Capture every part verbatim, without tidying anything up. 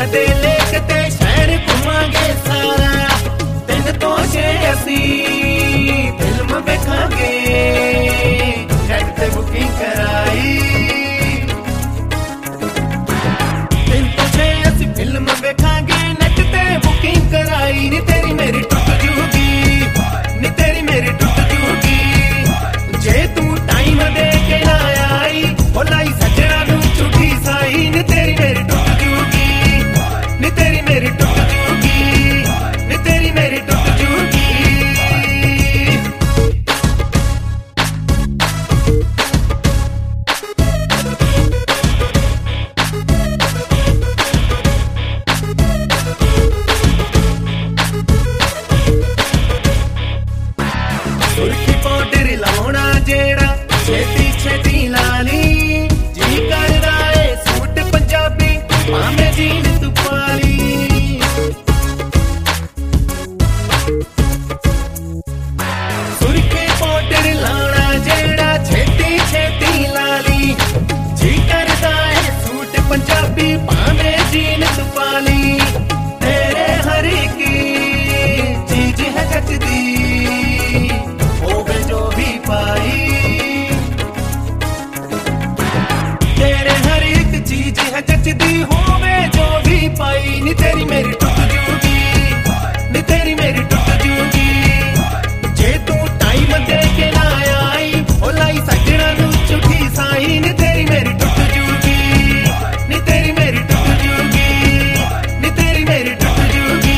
दे lake ते शहर घुमांगे सारा तीन तो छे असी फिल्म वेखांगे नेट ते बुकिंग कराई तीन तो छे असी फिल्म वेखांगे नेट ते बुकिंग कराई नी तेरी मेरी टुट जूगी नी तेरी मेरी टुट जूगी जे तू टाइम दे के ना आई बोलाई सजना नू झूठी साई नी तेरी मेरी टुट जूगी नी तेरी मेरी टुट जूगी नी तेरी मेरी टुट जूगी सुर्खी पाउडर लाउणा जेड़ा छेती छेती लाली जी करदा ए सूट पंजाबी भाਵੇਂ जीन तू पाली सुर्खी पाउडर लाउणा जेड़ा छेती छेती लाली जी करदा ए सूट पंजाबी भाਵੇਂ जीन तू पाली तेरे हर एक चीज है जचदी तेरे हर एक चीज है जचदी होवे जो भी पाई नी तेरी मेरी टुट जूगी नी तेरी मेरी टुट जूगी जे तू टाइम दे के ना आई बोलाई सजना नू झूठी साई नी तेरी मेरी टुट जूगी नी तेरी मेरी टुट जूगी नी तेरी मेरी टुट जूगी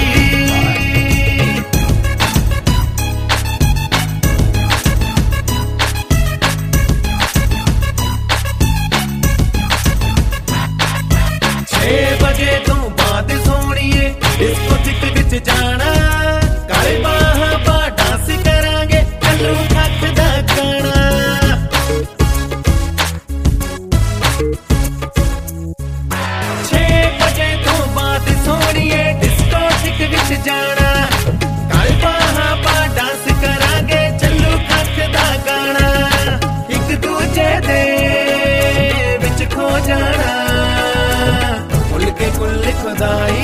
छे बजे तो बाद सोनिए डिस्कोथिक विच जाना काले बाहां पा डांस करांगे कल्लू खख दा गाना छे बजे तो बाद सोनिए डिस्कोथिक विच जाना काले बाहां पा डांस करांगे चल्लू खख दा गाना एक दूजे दे विच खो जाना के कुल खुदाई